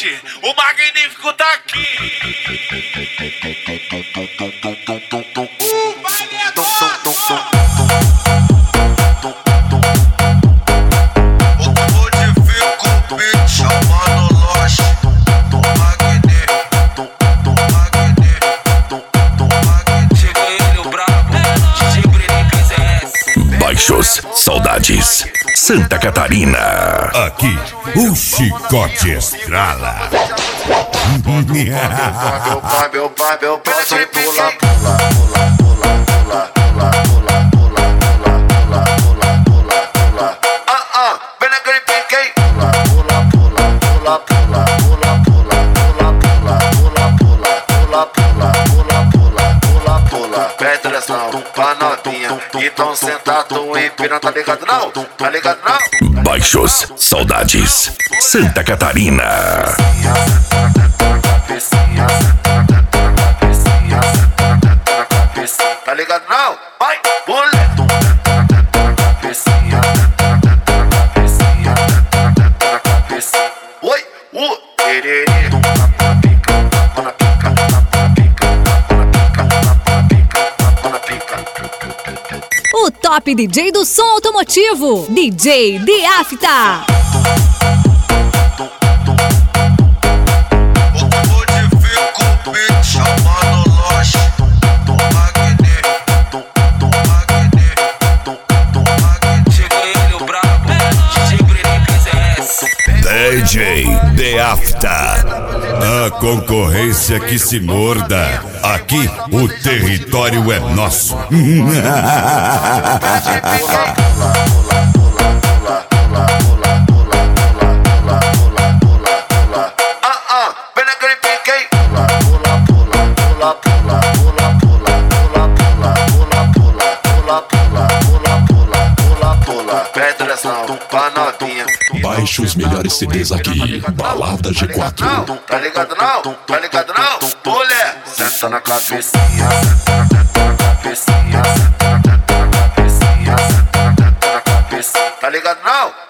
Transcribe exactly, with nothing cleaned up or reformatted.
hoje o Magnífico tá aqui. O valedor! Baixos, saudades, Santa Catarina. Aqui, o chicote estrala. Meu pai, meu pai, meu pai, só pula, pula, pula, pula, pula, pula, pula, pula, pula, pula, pula. Ah, ah, vem naquele pique aí. Pula, pula, pula, pula, pula, pula, pula, pula, pula, pula, pula, pula, pula, pula, pula. Presta atenção pra novinha que tão sentado em pira, tá ligado não? Tá ligado não? Baixos, saudades, Santa Catarina. Tá ligado não? Vai, pula. Oi, o tererê. O top D J do som automotivo, D J Diafta. D J Diafta, a concorrência que se morda. Aqui o território é nosso. Baixe os melhores C Ds aqui, Balada G quatro. Tá ligado não? Tá ligado não? Mulher, senta na cabecinha, senta na cabecinha, senta na cabecinha, senta na cabecinha. Tá ligado não?